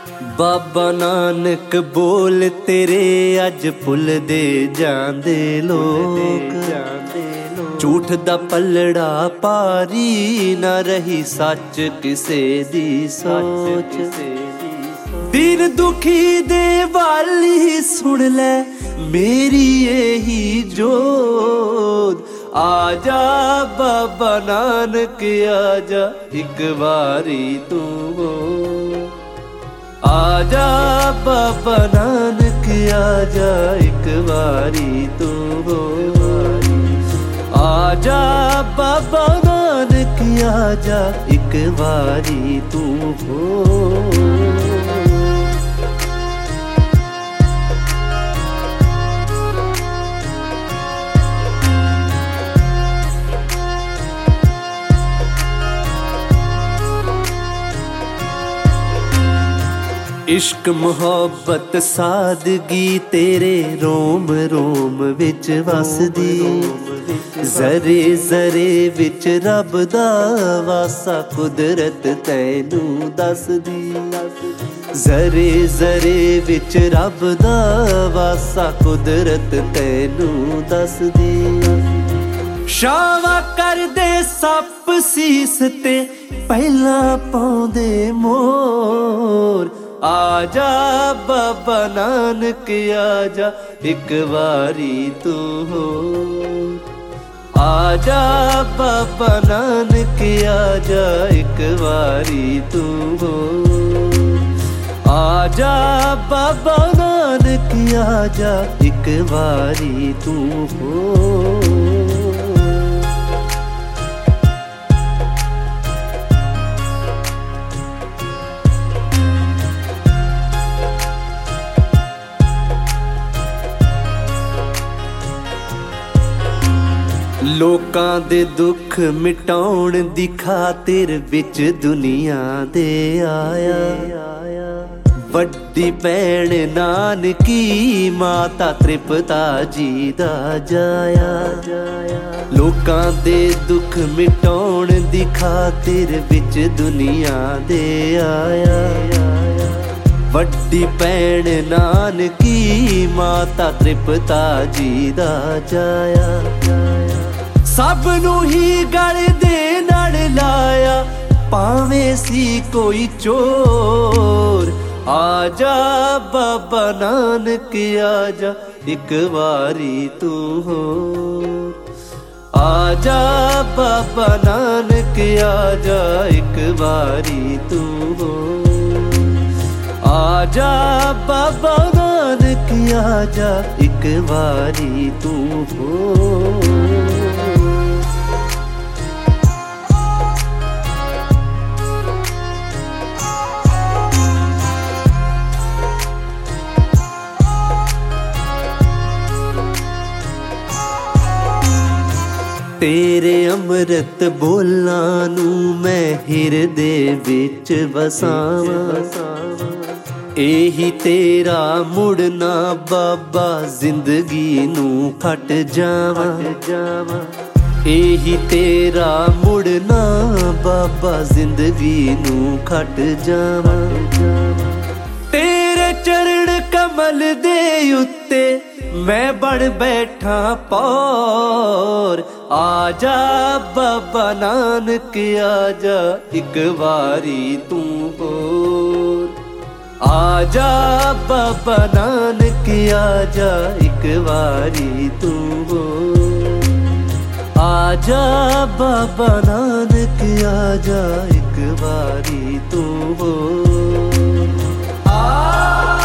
बाबा नानक बोल तेरे अज भुलदे जांदे लोग। झूठ दा पलड़ा पारी ना रही सच किसे दी सोच। दीन दुखी दे वाली सुन ले मेरी यही जोत। आजा बाबा नानक आजा एक बारी तू हो। आजा बाबा नानक आजा एक बारी तू हो। आजा बाबा नानक आजा एक बारी तू हो। इश्क मुहब्बत सादगी तेरे रोम रोम विच वसदी। जरे जरे विच रब दा वासा कुदरत तैनू दसदी। जरे जरे विच रब दा वासा कुदरत तैनू दसदी। शावा कर दे सप सीस ते पहला पाउंदे मोर। आजा बाबा नानक आजा एक बारी तू हो। आजा बाबा नानक आजा एक बारी तू हो। आजा बाबा नानक आजा एक बारी तू हो। लोकां दे दुख मिटाउण दी खातिर विच दुनिया दे आया। वड्डी भैण नानकी माता तृपता जी दा जाया। लोकां दे दुख मिटाउण दी खातिर विच दुनिया दे आया। वड्डी भैण नानकी माता तृपता जी दा जाया। सब नू ही गल दे नाल लाया भावें सी कोई चोर। आजा बाबा नानक आजा एक बारी तू हो। आजा बाबा नानक आजा एक बारी तू हो। आजा बाबा नानक आजा एक बारी तू हो। तेरे अमृत बोलां नू मैं हिरदे विच वसावां। एही तेरा मुड़ना बाबा जिंदगी नू खट जावां। एही तेरा मुड़ना बाबा जिंदगी नू खट जावां। तेरे चरण कमल दे उत्ते मैं बड़ बैठा पौर। आजा बाबा नानक आजा एक बारी तू हो। आजा बाबा नानक आजा एक बारी तू हो। आजा बाबा नानक आजा एक बारी तू हो।